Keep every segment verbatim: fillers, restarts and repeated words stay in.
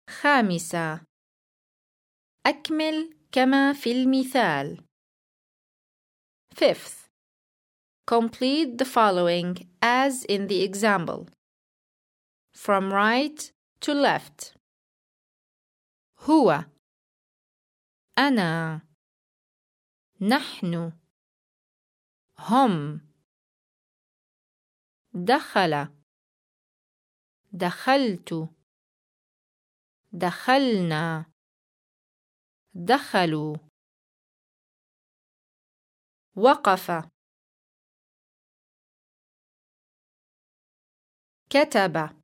خامسة. أكمل كما في المثال. Fifth. Complete the following as in the example. From right to left. هو. أنا. نحن. هم. دخل. دخلت. دخلنا. دخلوا. وقف. كتب.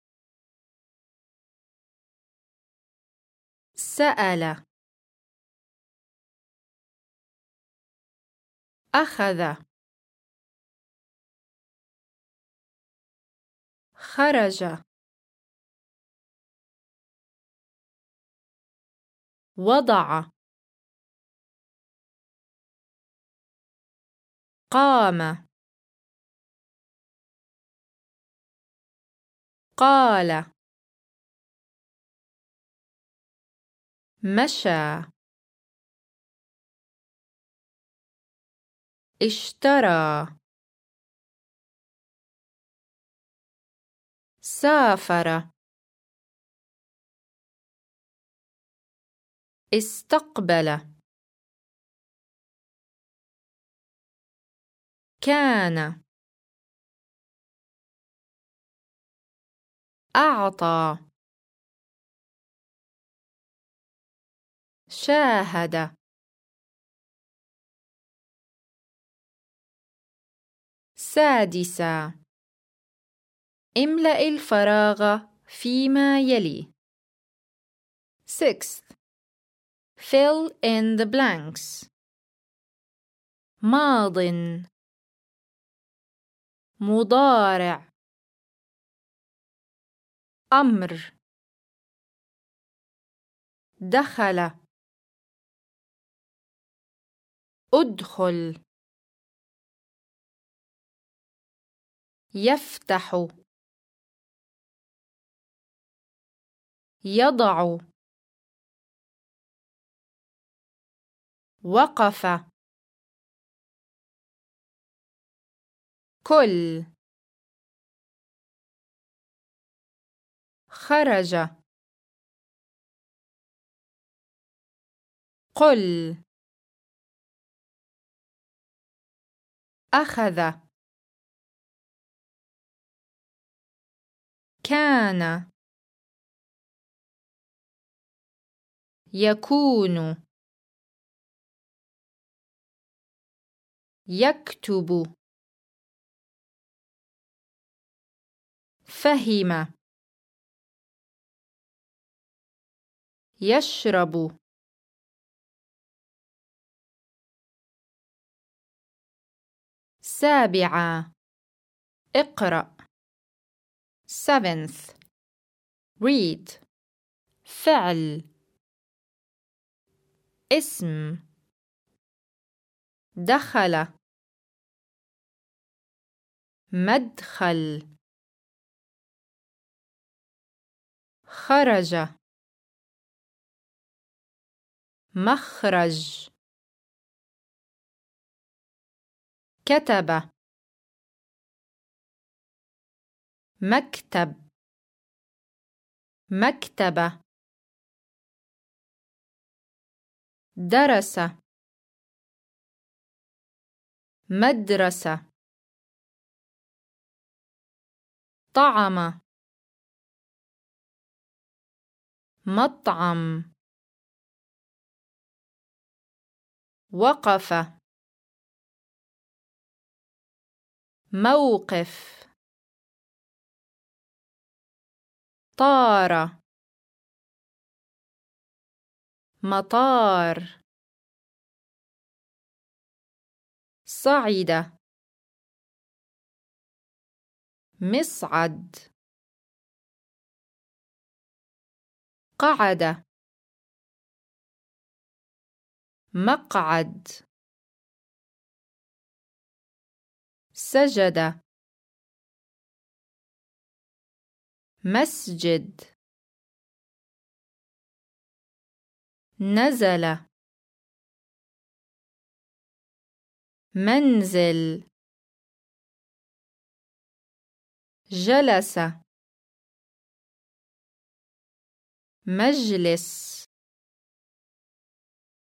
سأل. أخذ. خرج. وضع. قام. قال. مشى. اشترى. سافر. استقبل. كان. أعطى. شاهد. سادسا. املأ الفراغ فيما يلي. Sixth. Fill in the blanks. ماض. مضارع. أمر. دخل. أدخل. يفتح. يضع. وقف. كل. خرج. قل. أخذ. كان. يكون. يكتب. فهم. يشرب. سابعة. اقرأ. Seventh. Read. فعل. اسم. دخل. مدخل. خرج. مخرج. كتب. مكتب. مكتبة. درس. مدرسة. طعم. مطعم. وقف. موقف. طار. مطار. صعد. مصعد. قعد. مقعد. سجد. مسجد. نزل منزل جلس مجلس